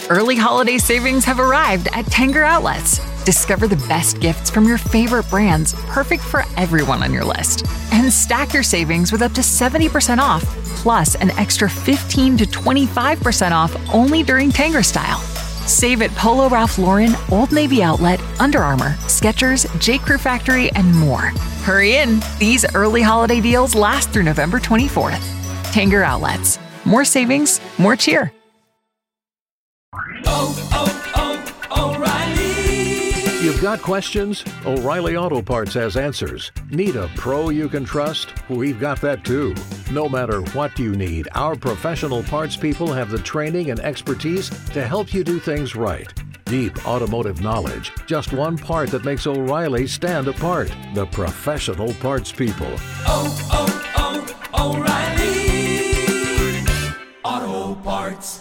Early holiday savings have arrived at Tanger Outlets. Discover the best gifts from your favorite brands, perfect for everyone on your list. And stack your savings with up to 70% off, plus an extra 15 to 25% off only during Tanger Style. Save at Polo Ralph Lauren, Old Navy Outlet, Under Armour, Skechers, J. Crew Factory, and more. Hurry in. These early holiday deals last through November 24th. Tanger Outlets. More savings, more cheer. O'Reilly. You've got questions? O'Reilly Auto Parts has answers. Need a pro you can trust? We've got that too. No matter what you need, our professional parts people have the training and expertise to help you do things right. Deep automotive knowledge. Just one part that makes O'Reilly stand apart. The professional parts people. O'Reilly Auto Parts.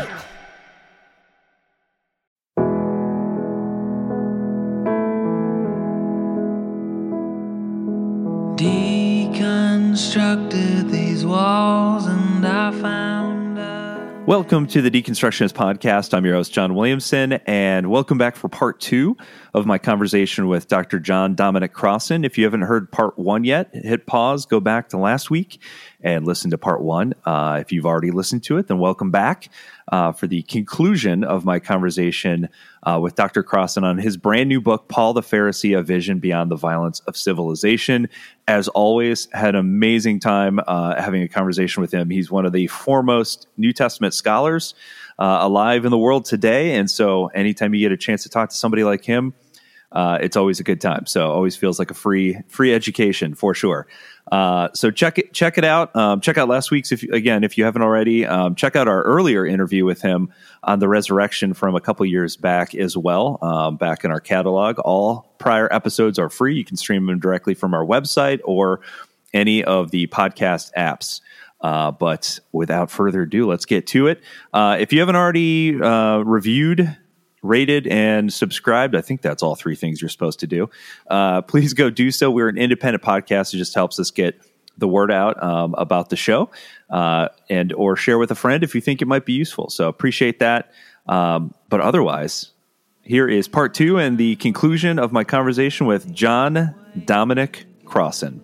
Deconstructed these walls and I found Welcome to the Deconstructionist Podcast. I'm your host, John Williamson, and welcome back for part 2 of my conversation with Dr. John Dominic Crossan. If you haven't heard part 1 yet, hit pause, go back to last week, and listen to part 1. If you've already listened to it, then welcome back for the conclusion of my conversation with Dr. Crossan on his brand new book, Paul the Pharisee, A Vision Beyond the Violence of Civilization. As always, had an amazing time having a conversation with him. He's one of the foremost New Testament scholars alive in the world today, and so anytime you get a chance to talk to somebody like him, it's always a good time. So always feels like a free education for sure. So check it out. Check out last week's, if you haven't already. Check out our earlier interview with him on the resurrection from a couple years back as well, back in our catalog. All prior episodes are free. You can stream them directly from our website or any of the podcast apps. But without further ado, let's get to it. If you haven't already reviewed, rated, and subscribed, I think that's all 3 things you're supposed to do. Please go do so. We're an independent podcast. It just helps us get the word out about the show, and or share with a friend if you think it might be useful. So appreciate that. But otherwise, here is part 2 and the conclusion of my conversation with John Dominic Crossan.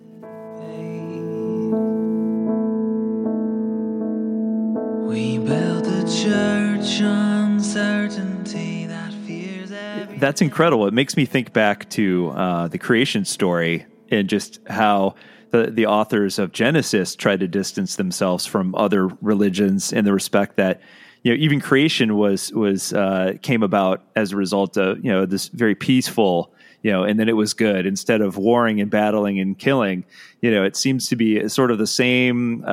We built a church on certainty that fears every... That's incredible. It makes me think back to the creation story and just how the authors of Genesis tried to distance themselves from other religions in the respect that, even creation was came about as a result of, this very peaceful, and then it was good instead of warring and battling and killing. It seems to be sort of the same,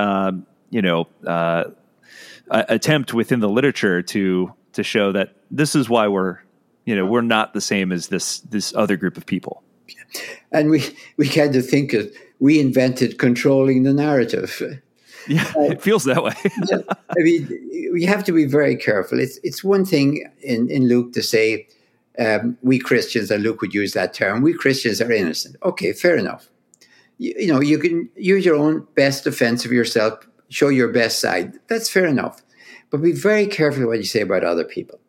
attempt within the literature to show that this is why we're not the same as this other group of people. And we kind of think that we invented controlling the narrative. Yeah, it feels that way. I mean, we have to be very careful. It's one thing in Luke to say, we Christians, and Luke would use that term, we Christians are innocent. Okay, fair enough. You can use your own best defense of yourself, show your best side. That's fair enough. But be very careful what you say about other people.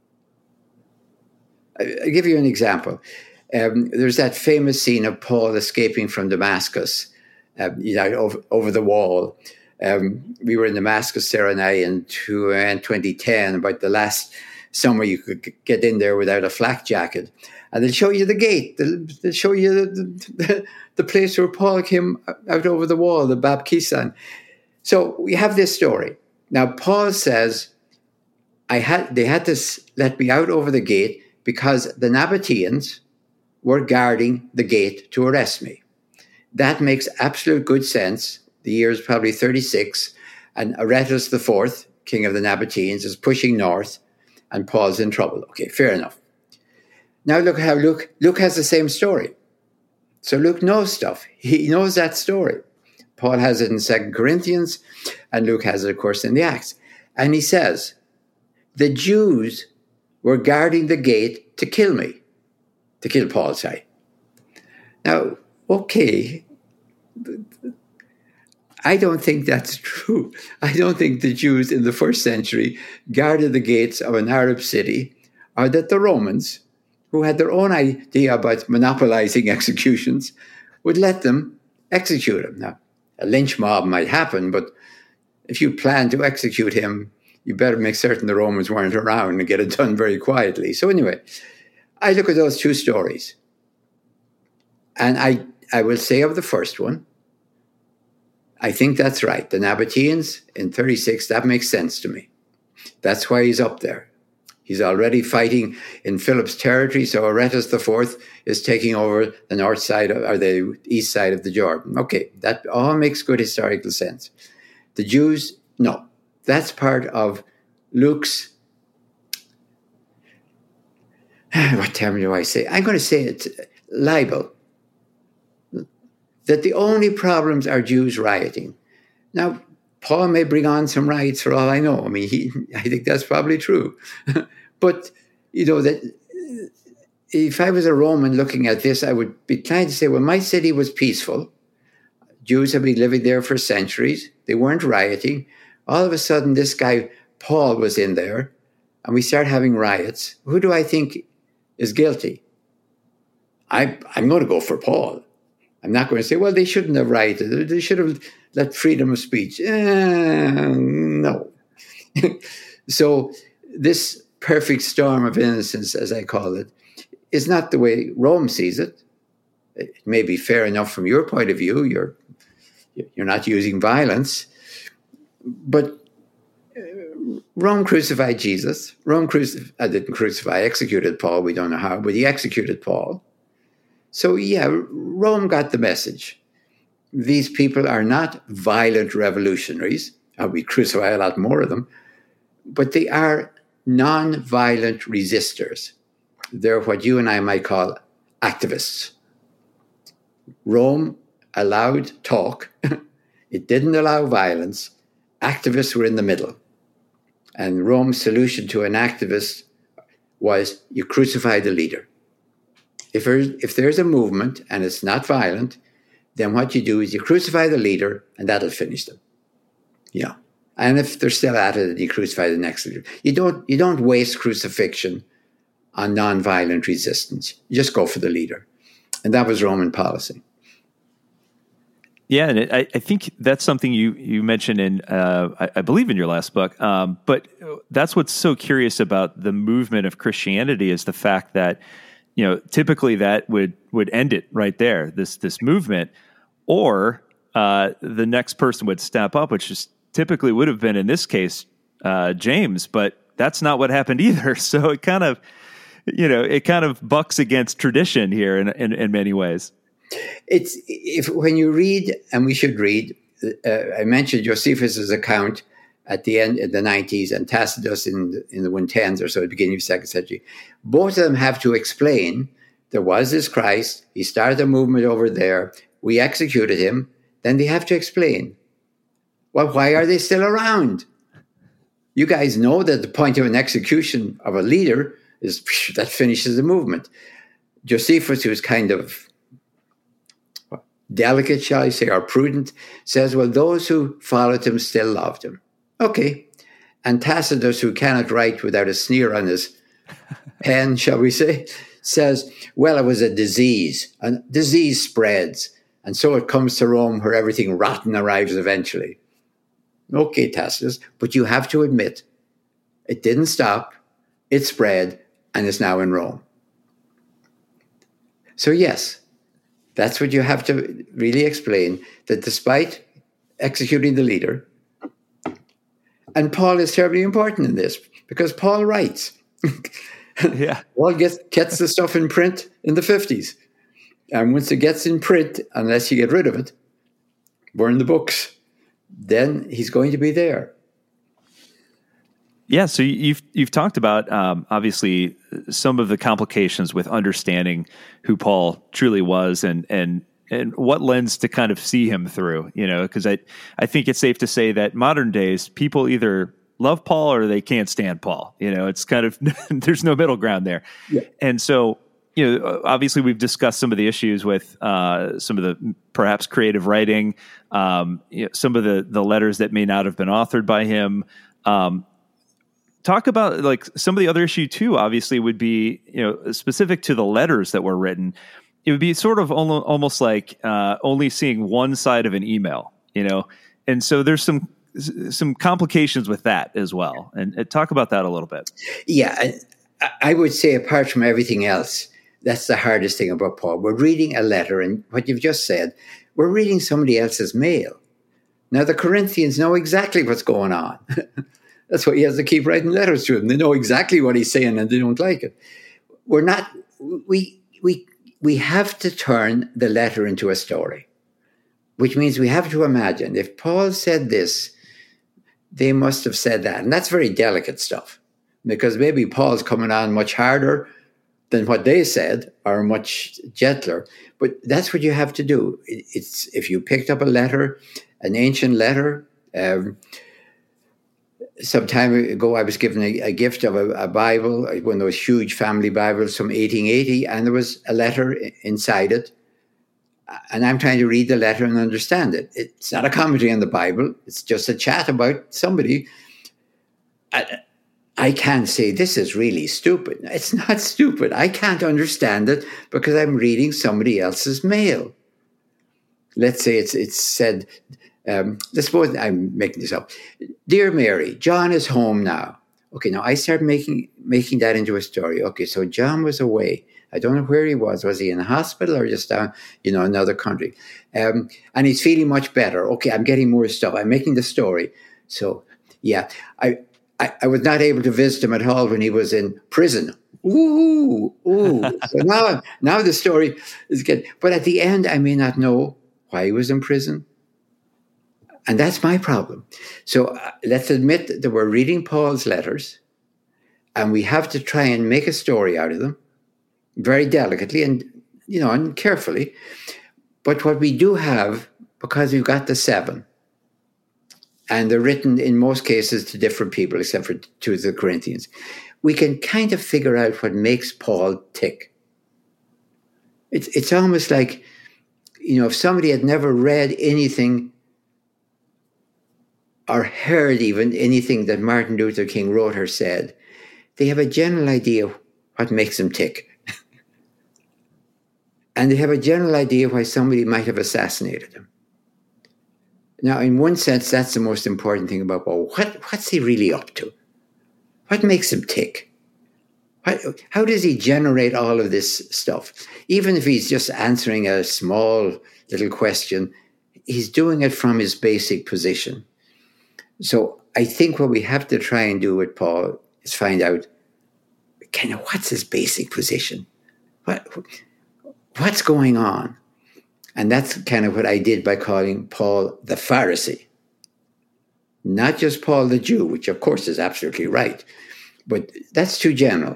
I'll give you an example. There's that famous scene of Paul escaping from Damascus, over the wall. We were in Damascus, Sarah and I, in 2010, about the last summer you could get in there without a flak jacket. And they'll show you the gate. They'll show you the place where Paul came out over the wall, the Bab Kisan. So we have this story. Now, Paul says, they had to let me out over the gate because the Nabateans were guarding the gate to arrest me. That makes absolute good sense. The year is probably 36, and Aretas IV, king of the Nabateans, is pushing north, and Paul's in trouble. Okay, fair enough. Now look how Luke has the same story. So Luke knows stuff. He knows that story. Paul has it in 2 Corinthians, and Luke has it, of course, in the Acts. And he says, the Jews were guarding the gate to kill me, to kill Paul, sorry. Now, okay, I don't think that's true. I don't think the Jews in the first century guarded the gates of an Arab city, or that the Romans, who had their own idea about monopolizing executions, would let them execute him. Now, a lynch mob might happen, but if you plan to execute him, you better make certain the Romans weren't around and get it done very quietly. So anyway, I look at those two stories. And I will say of the first one, I think that's right. The Nabateans in 36, that makes sense to me. That's why he's up there. He's already fighting in Philip's territory, so Aretas IV is taking over the north side or the east side of the Jordan. Okay, that all makes good historical sense. The Jews, no. That's part of Luke's, what term do I say? I'm going to say it's libel. That the only problems are Jews rioting. Now, Paul may bring on some riots for all I know. I mean, I think that's probably true. But, that if I was a Roman looking at this, I would be inclined to say, well, my city was peaceful. Jews have been living there for centuries. They weren't rioting. All of a sudden, this guy, Paul, was in there, and we start having riots. Who do I think is guilty? I'm going to go for Paul. I'm not going to say, well, they shouldn't have rioted. They should have let freedom of speech. No. So this perfect storm of innocence, as I call it, is not the way Rome sees it. It may be fair enough from your point of view. You're not using violence. But Rome crucified Jesus. Rome didn't crucify, executed Paul. We don't know how, but he executed Paul. So, yeah, Rome got the message. These people are not violent revolutionaries. We crucify a lot more of them. But they are non-violent resistors. They're what you and I might call activists. Rome allowed talk. It didn't allow violence. Activists were in the middle. And Rome's solution to an activist was you crucify the leader. If there's a movement and it's not violent, then what you do is you crucify the leader and that'll finish them. Yeah. And if they're still at it, you crucify the next leader. You don't waste crucifixion on nonviolent resistance. You just go for the leader. And that was Roman policy. Yeah, and I think that's something you mentioned in, I believe in your last book, but that's what's so curious about the movement of Christianity is the fact that, typically that would end it right there, this movement, or the next person would step up, which is typically would have been, in this case, James, but that's not what happened either. So it kind of bucks against tradition here in many ways. When you read, and we should read, I mentioned Josephus's account at the end in the 90s and Tacitus in the 110s or so, at the beginning of the 2nd century. Both of them have to explain there was this Christ, he started a movement over there, we executed him, then they have to explain, well, why are they still around? You guys know that the point of an execution of a leader is that finishes the movement. Josephus, who's kind of delicate, shall I say, or prudent, says, well, those who followed him still loved him. Okay. And Tacitus, who cannot write without a sneer on his pen, shall we say, says, well, it was a disease. And disease spreads. And so it comes to Rome where everything rotten arrives eventually. Okay, Tacitus, but you have to admit, it didn't stop, it spread, and is now in Rome. So yes, that's what you have to really explain, that despite executing the leader, and Paul is terribly important in this, because Paul writes. Yeah. Paul gets the stuff in print in the 50s. And once it gets in print, unless you get rid of it, burn the books, then he's going to be there. Yeah, so you've talked about obviously some of the complications with understanding who Paul truly was and what lens to kind of see him through, because I think it's safe to say that modern days people either love Paul or they can't stand Paul. It's kind of there's no middle ground there. Yeah. And so obviously we've discussed some of the issues with some of the perhaps creative writing, some of the letters that may not have been authored by him. Talk about like some of the other issue too, obviously would be, specific to the letters that were written. It would be sort of almost like only seeing one side of an email, and so there's some complications with that as well. And talk about that a little bit. Yeah, I would say apart from everything else, that's the hardest thing about Paul. We're reading a letter, and what you've just said, we're reading somebody else's mail. Now, the Corinthians know exactly what's going on. That's why he has to keep writing letters to them. They know exactly what he's saying, and they don't like it. We have to turn the letter into a story, which means we have to imagine if Paul said this, they must have said that. And that's very delicate stuff, because maybe Paul's coming on much harder than what they said, or much gentler. But that's what you have to do. It's if you picked up a letter, an ancient letter. Some time ago, I was given a gift of a Bible, one of those huge family Bibles from 1880, and there was a letter inside it. And I'm trying to read the letter and understand it. It's not a commentary on the Bible. It's just a chat about somebody. I can't say this is really stupid. It's not stupid. I can't understand it because I'm reading somebody else's mail. Let's say it's said, let's suppose I'm making this up. Dear Mary, John is home now. Okay, now I start making that into a story. Okay, so John was away. I don't know where he was. Was he in a hospital or just down, another country? And he's feeling much better. Okay, I'm getting more stuff. I'm making the story. So, yeah, I was not able to visit him at all when he was in prison. Ooh. So now the story is good. But at the end, I may not know why he was in prison. And that's my problem. So let's admit that we're reading Paul's letters, and we have to try and make a story out of them very delicately and, and carefully. But what we do have, because we've got the 7, and they're written in most cases to different people, except for to the Corinthians, we can kind of figure out what makes Paul tick. It's almost like, if somebody had never read anything or heard even anything that Martin Luther King wrote or said, they have a general idea what makes him tick. And they have a general idea why somebody might have assassinated him. Now, in one sense, that's the most important thing about Paul. What's he really up to? What makes him tick? How does he generate all of this stuff? Even if he's just answering a small little question, he's doing it from his basic position. So I think what we have to try and do with Paul is find out kind of what's his basic position? What's going on? And that's kind of what I did by calling Paul the Pharisee. Not just Paul the Jew, which of course is absolutely right, but that's too general.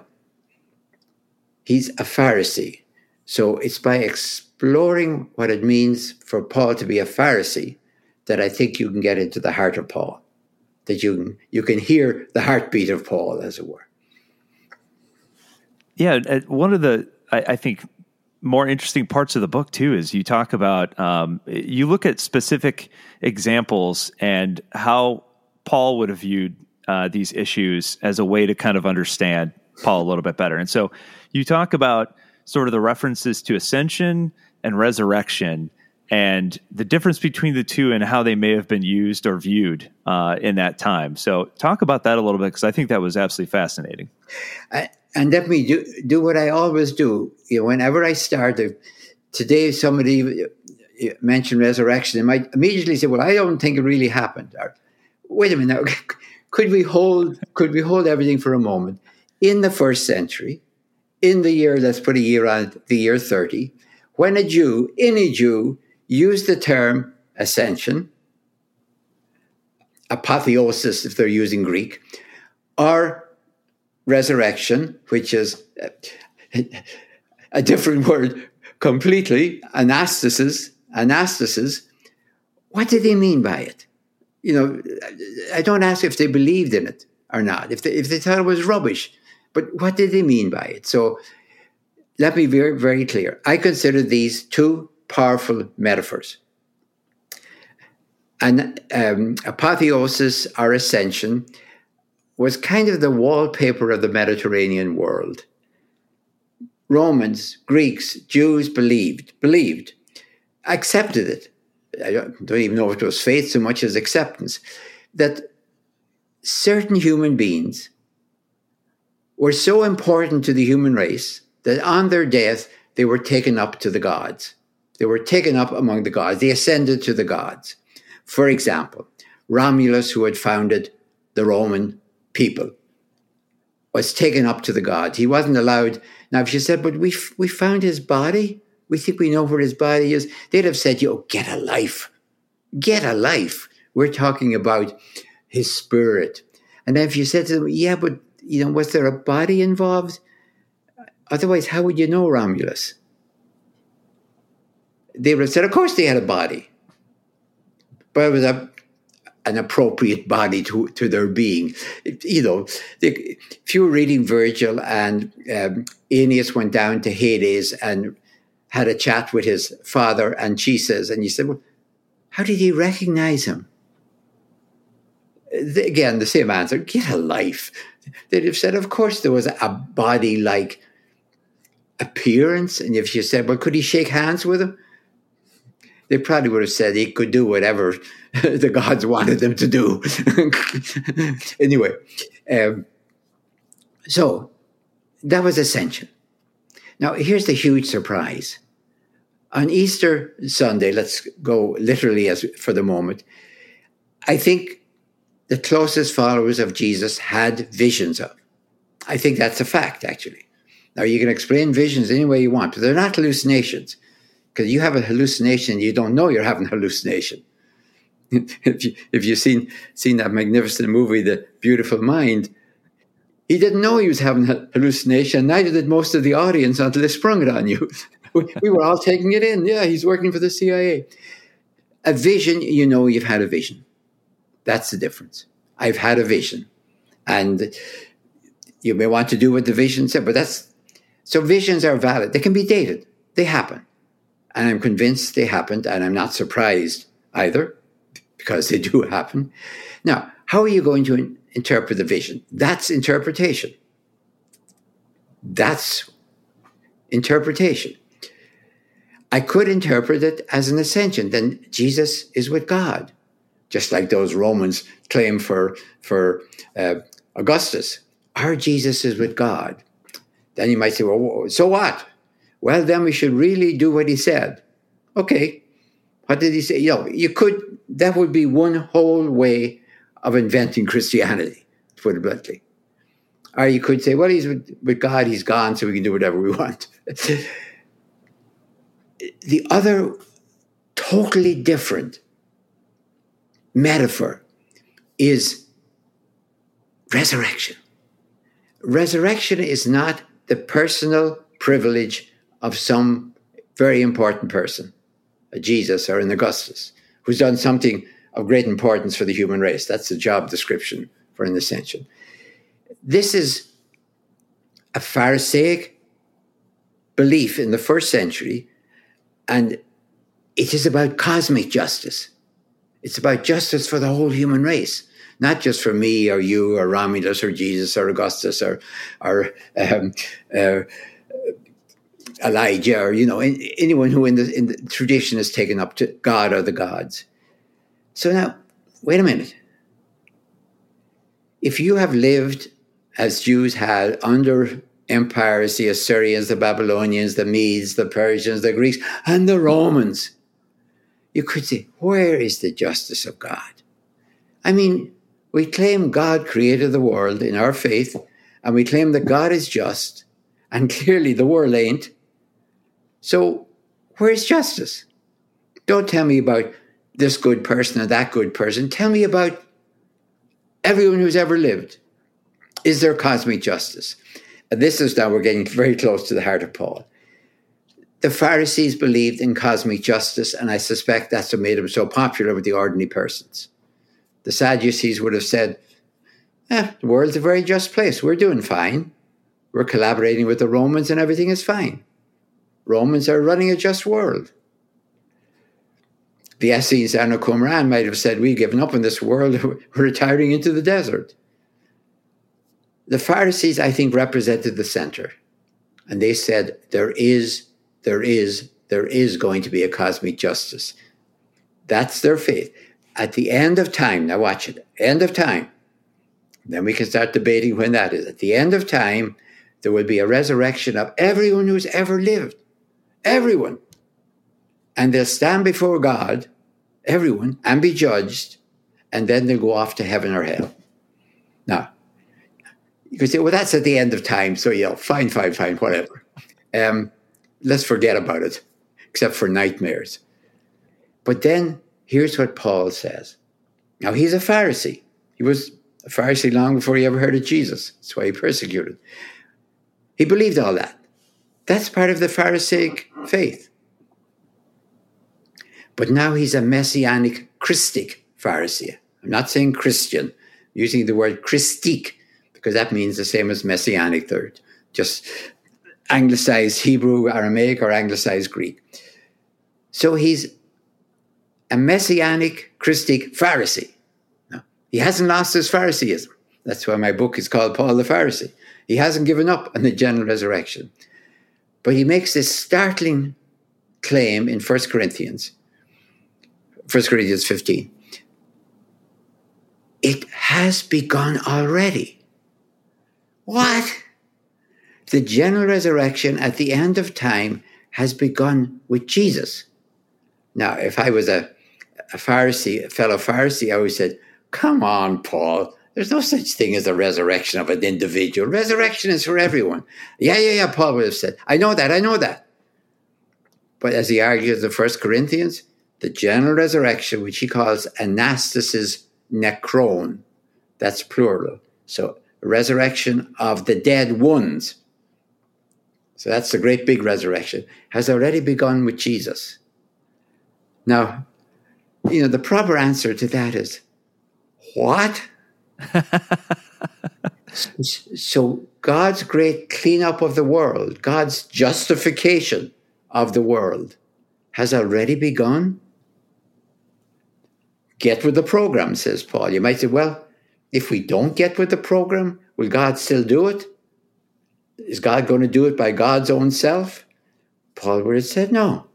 He's a Pharisee. So it's by exploring what it means for Paul to be a Pharisee that I think you can get into the heart of Paul, that you can hear the heartbeat of Paul, as it were. Yeah, one of the, I think, more interesting parts of the book too is you talk about, you look at specific examples and how Paul would have viewed these issues as a way to kind of understand Paul a little bit better. And so you talk about sort of the references to ascension and resurrection and the difference between the two and how they may have been used or viewed in that time. So talk about that a little bit, because I think that was absolutely fascinating. And let me do what I always do. Whenever I start, today somebody mentioned resurrection, and might immediately say, "Well, I don't think it really happened." Or, wait a minute, now, could we hold everything for a moment? In the first century, in the year, let's put a year on it, the year 30, when any Jew used the term ascension, apotheosis if they're using Greek, or resurrection, which is a different word completely, anastasis, what did they mean by it? I don't ask if they believed in it or not, if they thought it was rubbish, but what did they mean by it? So let me be very, very clear. I consider these two powerful metaphors. And apotheosis or ascension was kind of the wallpaper of the Mediterranean world. Romans, Greeks, Jews believed, accepted it. I don't even know if it was faith so much as acceptance, that certain human beings were so important to the human race that on their death, they were taken up to the gods. They were taken up among the gods. They ascended to the gods. For example, Romulus, who had founded the Roman people, was taken up to the gods. He wasn't allowed. Now, if you said, but we found his body, we think we know where his body is, they'd have said, get a life. Get a life. We're talking about his spirit. And then if you said to them, yeah, but, was there a body involved? Otherwise, how would you know Romulus? They would have said, of course they had a body. But it was an appropriate body to their being. If you were reading Virgil and Aeneas went down to Hades and had a chat with his father Anchises, and you said, well, how did he recognize him? Again, the same answer, get a life. They'd have said, of course there was a body-like appearance. And if you said, well, could he shake hands with him? They probably would have said he could do whatever the gods wanted them to do. Anyway, so that was ascension. Now, here's the huge surprise. On Easter Sunday, let's go literally as for the moment, I think the closest followers of Jesus had visions of. I think that's a fact, actually. Now, you can explain visions any way you want, but they're not hallucinations. Because you have a hallucination, you don't know you're having a hallucination. If you've seen that magnificent movie, The Beautiful Mind, he didn't know he was having a hallucination, neither did most of the audience until they sprung it on you. We were all taking it in. Yeah, he's working for the CIA. A vision, you've had a vision. That's the difference. I've had a vision. And you may want to do what the vision said, but so visions are valid. They can be dated. They happen. And I'm convinced they happened, and I'm not surprised either, because they do happen. Now, how are you going to interpret the vision? That's interpretation. That's interpretation. I could interpret it as an ascension. Then Jesus is with God, just like those Romans claim for Augustus. Our Jesus is with God. Then you might say, well, so what? Well, then we should really do what he said. Okay, what did he say? That would be one whole way of inventing Christianity, to put it bluntly. Or you could say, well, he's with God, he's gone, so we can do whatever we want. The other totally different metaphor is resurrection. Resurrection is not the personal privilege of some very important person, a Jesus or an Augustus, who's done something of great importance for the human race. That's the job description for an ascension. This is a Pharisaic belief in the first century, and it is about cosmic justice. It's about justice for the whole human race, not just for me or you or Romulus or Jesus or Augustus or Elijah or, anyone who in the tradition is taken up to God or the gods. So now, wait a minute. If you have lived as Jews had under empires, the Assyrians, the Babylonians, the Medes, the Persians, the Greeks, and the Romans, you could say, where is the justice of God? I mean, we claim God created the world in our faith, and we claim that God is just, and clearly the world ain't. So where's justice? Don't tell me about this good person or that good person. Tell me about everyone who's ever lived. Is there cosmic justice? And this is now we're getting very close to the heart of Paul. The Pharisees believed in cosmic justice, and I suspect that's what made them so popular with the ordinary persons. The Sadducees would have said, the world's a very just place. We're doing fine. We're collaborating with the Romans and everything is fine. Romans are running a just world. The Essenes and Qumran might have said, we've given up on this world, we're retiring into the desert. The Pharisees, I think, represented the center. And they said, there is going to be a cosmic justice. That's their faith. At the end of time, now watch it, end of time, then we can start debating when that is. At the end of time, there will be a resurrection of everyone who's ever lived. Everyone. And they'll stand before God, everyone, and be judged, and then they'll go off to heaven or hell. Now, you could say, well, that's at the end of time, so fine, whatever. Let's forget about it, except for nightmares. But then, here's what Paul says. Now, he's a Pharisee. He was a Pharisee long before he ever heard of Jesus. That's why he persecuted. He believed all that. That's part of the Pharisaic faith. But now he's a Messianic Christic Pharisee. I'm not saying Christian, I'm using the word Christique, because that means the same as Messianic. They're just anglicized Hebrew, Aramaic, or anglicized Greek. So he's a Messianic Christic Pharisee. No, he hasn't lost his Phariseeism. That's why my book is called Paul the Pharisee. He hasn't given up on the general resurrection. But he makes this startling claim in 1 Corinthians 15. It has begun already. What? The general resurrection at the end of time has begun with Jesus. Now, if I was a Pharisee, a fellow Pharisee, I always said, come on, Paul. There's no such thing as a resurrection of an individual. Resurrection is for everyone. Yeah, Paul would have said. I know that. But as he argues in 1 Corinthians, the general resurrection, which he calls anastasis nekron, that's plural. So resurrection of the dead ones. So that's the great big resurrection, has already begun with Jesus. Now, the proper answer to that is, what? So God's great cleanup of the world, God's justification of the world has already begun? Get with the program, says Paul. You might say, well, if we don't get with the program, will God still do it? Is God going to do it by God's own self? Paul would have said, no.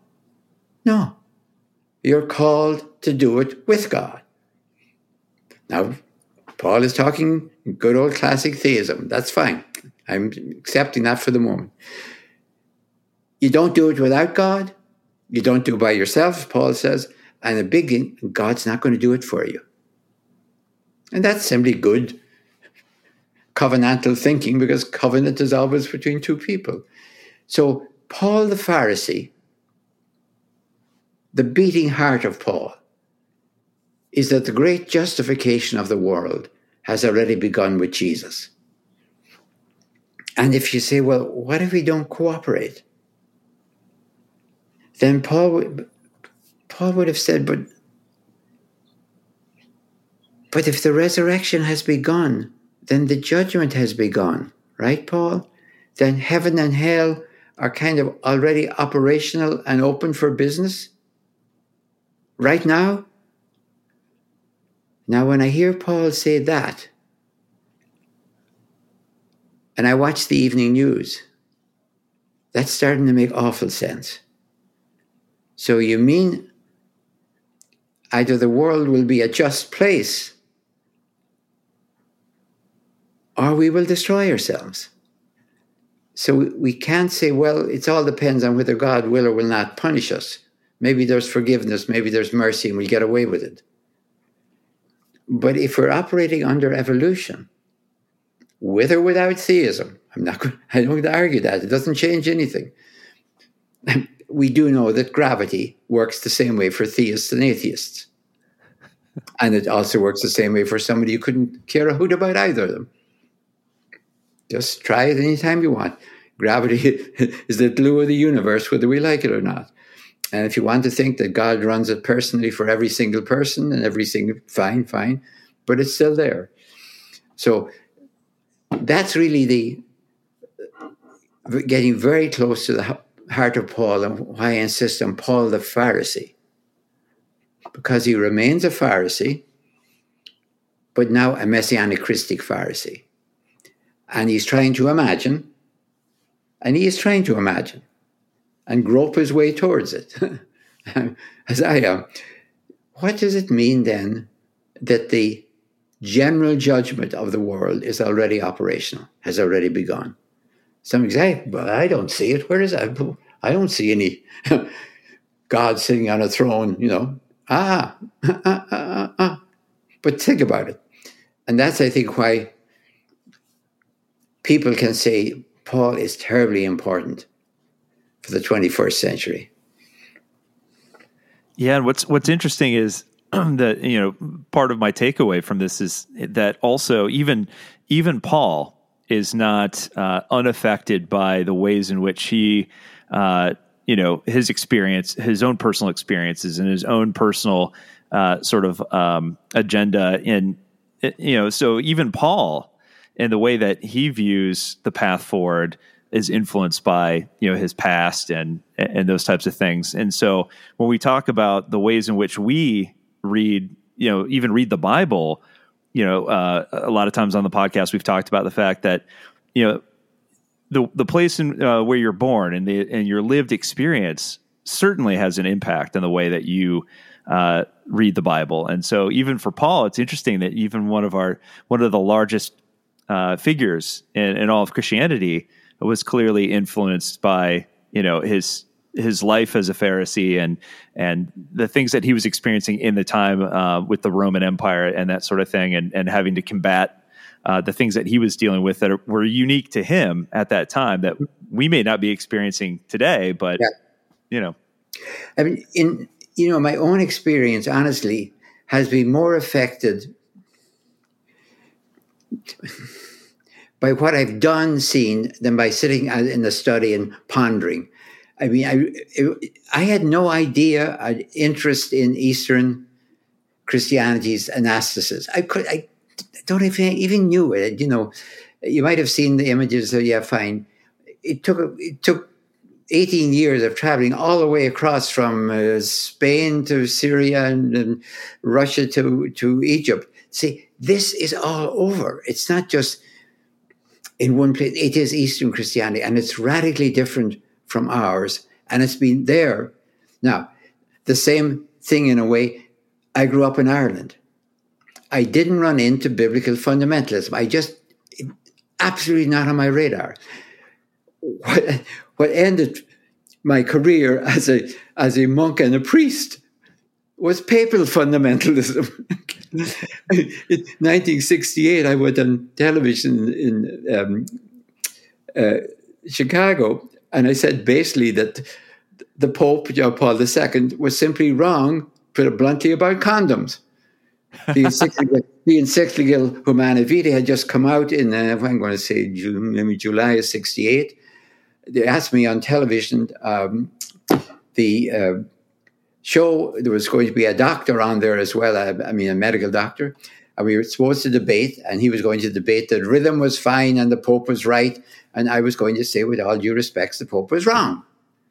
You're called to do it with God. Now, Paul is talking good old classic theism. That's fine. I'm accepting that for the moment. You don't do it without God. You don't do it by yourself, Paul says. And the big thing, God's not going to do it for you. And that's simply good covenantal thinking, because covenant is always between two people. So Paul the Pharisee, the beating heart of Paul, is that the great justification of the world has already begun with Jesus. And if you say, well, what if we don't cooperate? Then Paul would have said, but if the resurrection has begun, then the judgment has begun, right, Paul? Then heaven and hell are kind of already operational and open for business right now. Now, when I hear Paul say that, and I watch the evening news, that's starting to make awful sense. So you mean either the world will be a just place, or we will destroy ourselves. So we can't say, well, it all depends on whether God will or will not punish us. Maybe there's forgiveness, maybe there's mercy, and we'll get away with it. But if we're operating under evolution, with or without theism, I don't argue that. It doesn't change anything. We do know that gravity works the same way for theists and atheists. And it also works the same way for somebody who couldn't care a hoot about either of them. Just try it anytime you want. Gravity is the glue of the universe, whether we like it or not. And if you want to think that God runs it personally for every single person and fine, but it's still there. So that's really getting very close to the heart of Paul, and why I insist on Paul the Pharisee. Because he remains a Pharisee, but now a Messianic Christic Pharisee. And he's trying to imagine, and he is trying to imagine, and grope his way towards it, as I am. What does it mean then that the general judgment of the world is already operational, has already begun? Some say, but I don't see it. Where is that? I don't see any God sitting on a throne, But think about it. And that's, I think, why people can say Paul is terribly important for the 21st century. Yeah, and what's interesting is that part of my takeaway from this is that also even Paul is not unaffected by the ways in which he his experience, his own personal experiences, and his own personal agenda. So even Paul, in the way that he views the path forward, is influenced by his past and those types of things. And so when we talk about the ways in which we read, even read the Bible, a lot of times on the podcast we've talked about the fact that the place in where you're born and your lived experience certainly has an impact on the way that you read the Bible. And so even for Paul, it's interesting that even one of the largest figures in all of Christianity was clearly influenced by his life as a Pharisee and the things that he was experiencing in the time with the Roman Empire and that sort of thing, and having to combat the things that he was dealing with that were unique to him at that time that we may not be experiencing today. But I mean, in my own experience, honestly, has been more affected by what I've done, seen, than by sitting in the study and pondering. I mean, I had no idea, an interest in Eastern Christianity's anastasis. I don't even knew it. You might have seen the images. So yeah, fine. It took 18 years of traveling all the way across from Spain to Syria and Russia to Egypt. See, this is all over. It's not just in one place. It is Eastern Christianity, and it's radically different from ours, and it's been there. Now, the same thing in a way, I grew up in Ireland. I didn't run into biblical fundamentalism. Absolutely not on my radar. What ended my career as a monk and a priest was papal fundamentalism. In 1968, I went on television in Chicago, and I said basically that the Pope, John Paul II, was simply wrong, put it bluntly, about condoms. The encyclical Humanae Vitae had just come out in, I'm going to say July of 68. They asked me on television, the show, there was going to be a doctor on there as well, a medical doctor, and we were supposed to debate, and he was going to debate that rhythm was fine and the Pope was right, and I was going to say, with all due respects, the Pope was wrong.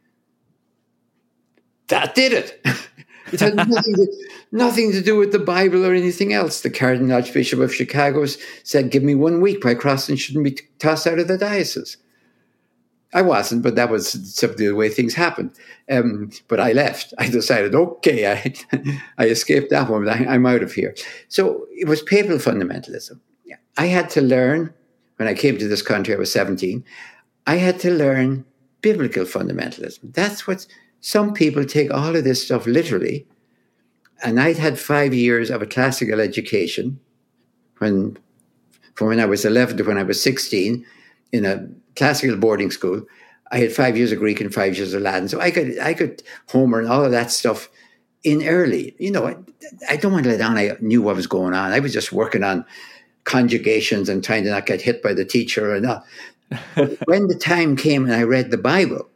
That did it. It had nothing to do with the Bible or anything else. The Cardinal Archbishop of Chicago said, give me 1 week by Crossan shouldn't be tossed out of the diocese. I wasn't, but that was simply the way things happened. But I left. I decided, okay, I escaped that one, but I'm out of here. So it was papal fundamentalism. I had to learn, when I came to this country, I was 17, I had to learn biblical fundamentalism. That's what some people take all of this stuff literally. And I'd had 5 years of a classical education from when I was 11 to when I was 16 in a classical boarding school. I had 5 years of Greek and 5 years of Latin. So I could Homer and all of that stuff in early. I don't want to let down. I knew what was going on. I was just working on conjugations and trying to not get hit by the teacher or not. But when the time came and I read the Bible,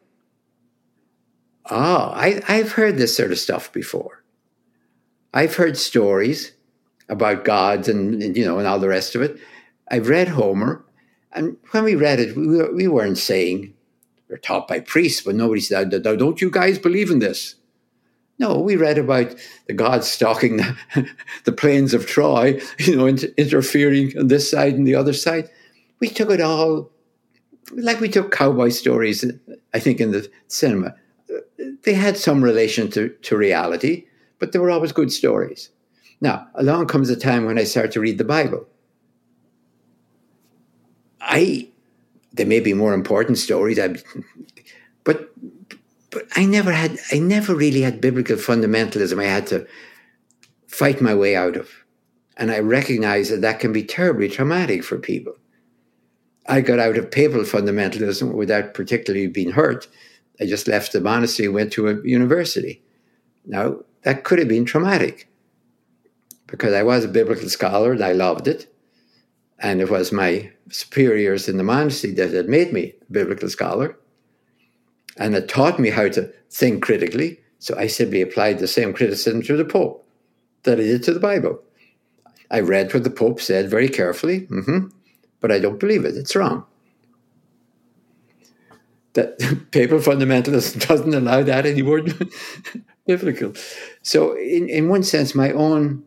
I've heard this sort of stuff before. I've heard stories about gods and all the rest of it. I've read Homer. And when we read it, we weren't saying They're taught by priests, but nobody said, don't you guys believe in this? No, we read about the gods stalking the plains of Troy, interfering on this side and the other side. We took it all like we took cowboy stories, I think, in the cinema. They had some relation to reality, but they were always good stories. Now, along comes a time when I started to read the Bible. There may be more important stories, but I never really had biblical fundamentalism I had to fight my way out of. And I recognize that can be terribly traumatic for people. I got out of papal fundamentalism without particularly being hurt. I just left the monastery and went to a university. Now, that could have been traumatic because I was a biblical scholar and I loved it. And it was my superiors in the monastery that had made me a biblical scholar. And it taught me how to think critically. So I simply applied the same criticism to the Pope that I did to the Bible. I read what the Pope said very carefully, but I don't believe it. It's wrong. That papal fundamentalism doesn't allow that anymore. Biblical. So in one sense, my own,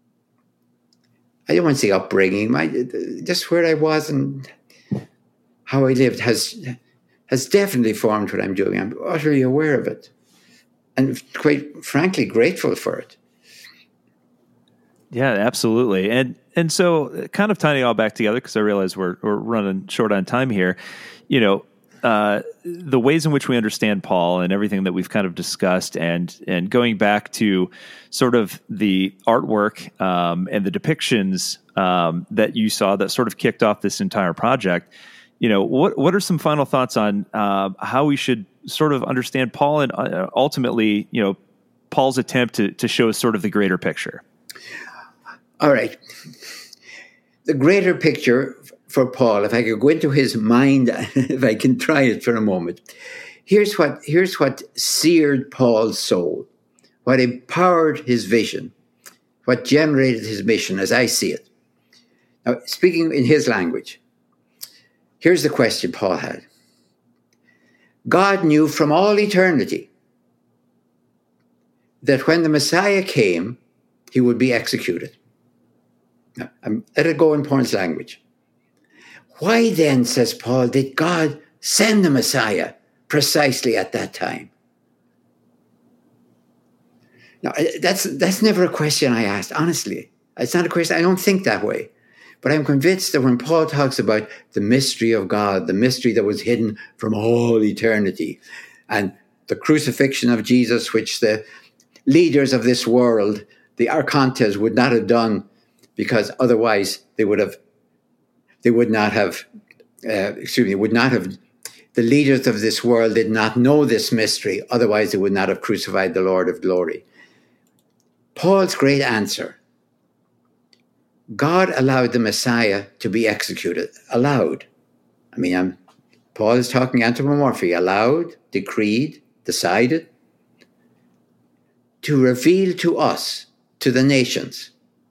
I don't want to say upbringing, just where I was and how I lived has definitely formed what I'm doing. I'm utterly aware of it and quite frankly grateful for it. Yeah, absolutely. And so kind of tying it all back together, because I realize we're running short on time here, the ways in which we understand Paul and everything that we've kind of discussed and going back to sort of the artwork and the depictions that you saw that sort of kicked off this entire project, what are some final thoughts on how we should sort of understand Paul and ultimately, Paul's attempt to show sort of the greater picture? All right. The greater picture for Paul, if I could go into his mind, if I can try it for a moment, here's what seared Paul's soul, what empowered his vision, what generated his mission as I see it. Now, speaking in his language, here's the question Paul had. God knew from all eternity that when the Messiah came, he would be executed. Now, let it go in Paul's language. Why then, says Paul, did God send the Messiah precisely at that time? Now, that's never a question I asked, honestly. It's not a question, I don't think that way. But I'm convinced that when Paul talks about the mystery of God, the mystery that was hidden from all eternity, and the crucifixion of Jesus, which the leaders of this world, the archontes, would not have done, because otherwise the leaders of this world did not know this mystery, otherwise they would not have crucified the Lord of glory. Paul's great answer, God allowed the Messiah to be executed. Allowed. Paul is talking anthropomorphy. Allowed, decreed, decided, to reveal to us, to the nations,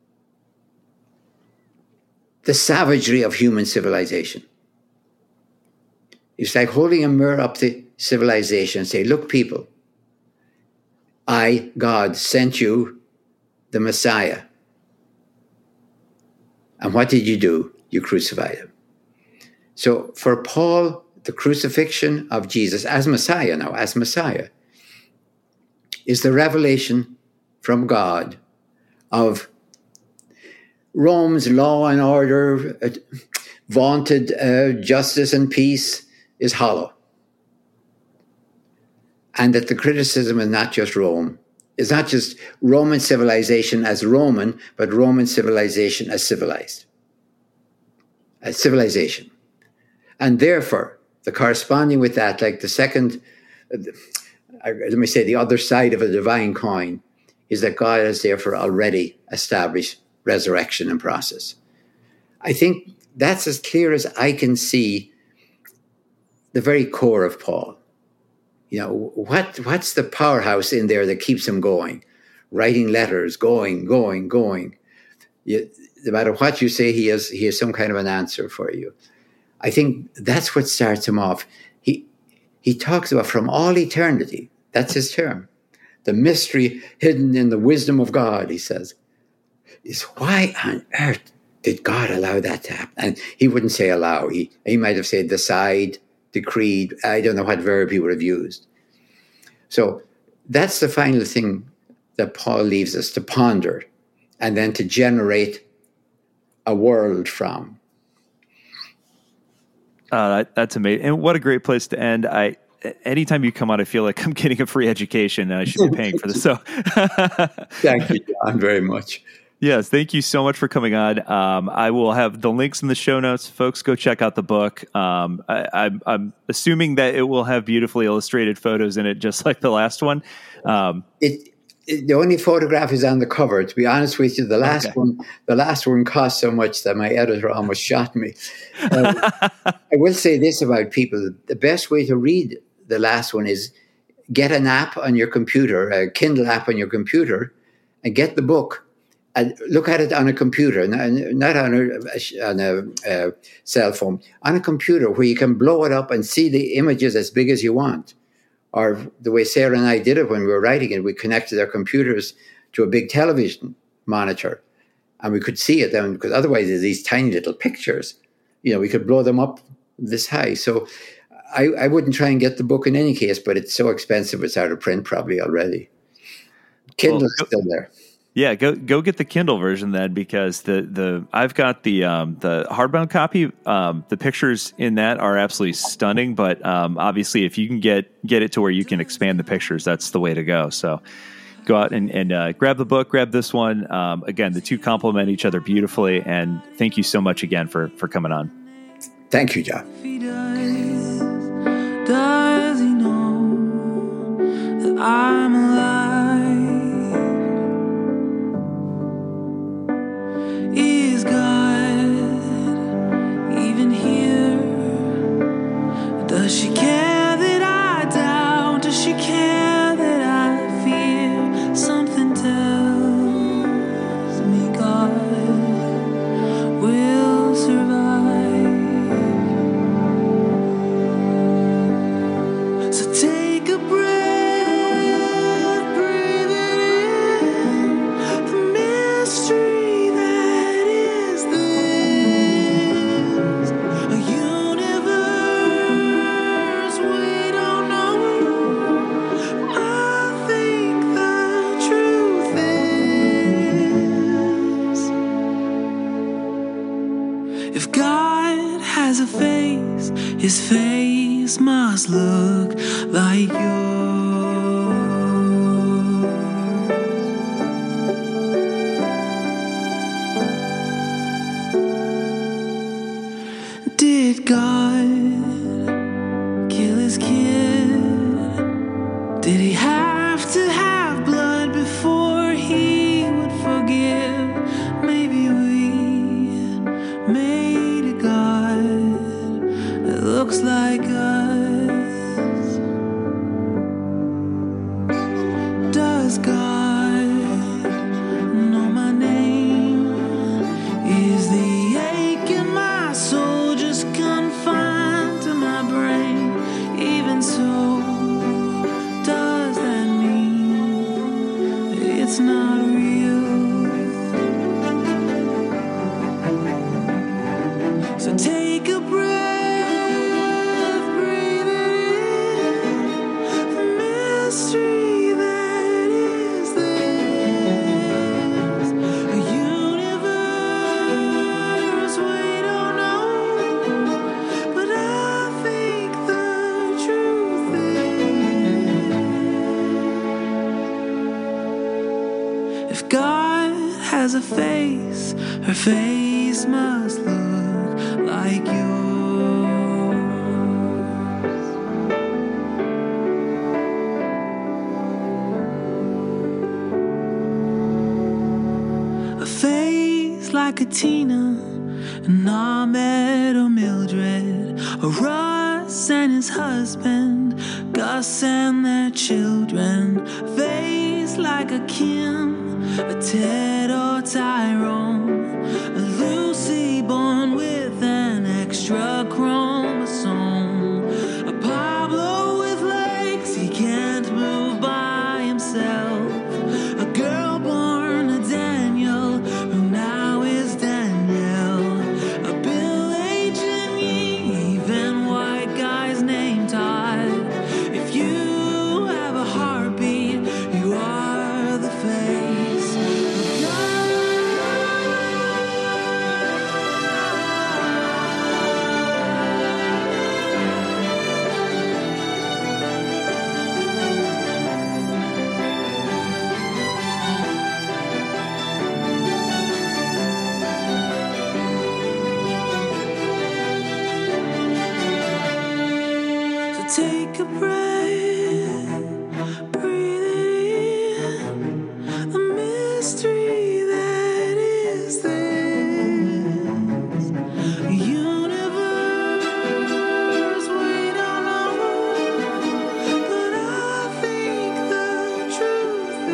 the savagery of human civilization. It's like holding a mirror up to civilization and say, look, people, I, God, sent you the Messiah. And what did you do? You crucified him. So for Paul, the crucifixion of Jesus as Messiah is the revelation from God of Rome's law and order, vaunted justice and peace is hollow. And that the criticism is not just Rome. It's not just Roman civilization as Roman, but Roman civilization as civilized. As civilization. And therefore, the corresponding with that, like the second, the other side of a divine coin, is that God has therefore already established resurrection and process. I think that's as clear as I can see the very core of Paul. What's the powerhouse in there that keeps him going? Writing letters, going. No matter what you say, he has some kind of an answer for you. I think that's what starts him off. He he talks about from all eternity. That's his term. The mystery hidden in the wisdom of God, he says, is why on earth did God allow that to happen? And he wouldn't say allow. He might have said decide, decreed. I don't know what verb he would have used. So that's the final thing that Paul leaves us to ponder and then to generate a world from. That's amazing. And what a great place to end. Anytime you come on, I feel like I'm getting a free education and I should be paying for this. So thank you, John, very much. Yes, thank you so much for coming on. I will have the links in the show notes. Folks, go check out the book. I'm assuming that it will have beautifully illustrated photos in it, just like the last one. The only photograph is on the cover. To be honest with you, the last one cost so much that my editor almost shot me. I will say this about people: the best way to read the last one is get an app on your computer, a Kindle app on your computer, and get the book. And look at it on a computer, not on a cell phone, on a computer where you can blow it up and see the images as big as you want. Or the way Sarah and I did it when we were writing it, we connected our computers to a big television monitor and we could see it then, because otherwise there's these tiny little pictures. We could blow them up this high. So I wouldn't try and get the book in any case, but it's so expensive it's out of print probably already. Kindle's still there. Yeah, go get the Kindle version then, because I've got the hardbound copy. The pictures in that are absolutely stunning, but obviously if you can get it to where you can expand the pictures, that's the way to go. So go out and grab the book, grab this one. Again, the two complement each other beautifully, and thank you so much again for coming on. Thank you, John. Does he know that I'm alive? Is God even here? Does she care that I doubt? Does she care that I fear? Something tells me God will survive. So take a breath, breathe it in, the mystery. His face must look like yours. Did God kill his kid? Did he have to have blood before he would forgive? Maybe we made a God that looks like us. Does God know my name? Is the ache in my soul just confined to my brain? Even so, does that mean it's not real? So take a breath. If God has a face, her face must look like yours. A face like a Tina, an Ahmed or Mildred, a Russ and his husband, Gus and their children. A face like a Kim, a Ted or Tyrone, a Lucy born with an extra chromosome, a Pablo take a breath, breathe it in, the mystery that is this universe we don't know, but I think the truth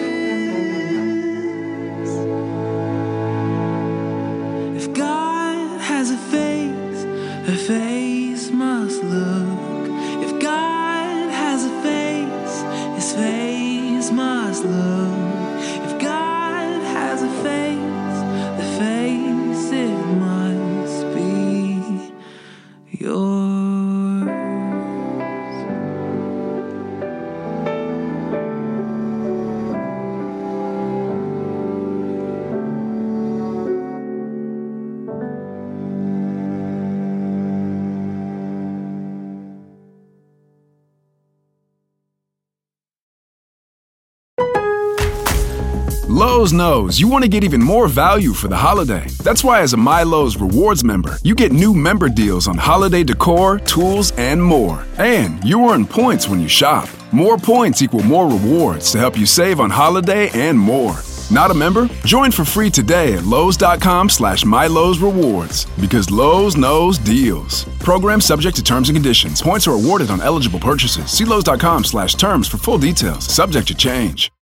is, if God has a face, her face must look. If God has a face, his face must look. If God has a face, the face it must be yours. Lowe's knows you want to get even more value for the holiday. That's why as a MyLowe's Rewards member, you get new member deals on holiday decor, tools, and more. And you earn points when you shop. More points equal more rewards to help you save on holiday and more. Not a member? Join for free today at Lowe's.com/MyLowe's Rewards. Because Lowe's knows deals. Program subject to terms and conditions. Points are awarded on eligible purchases. See Lowe's.com/terms for full details. Subject to change.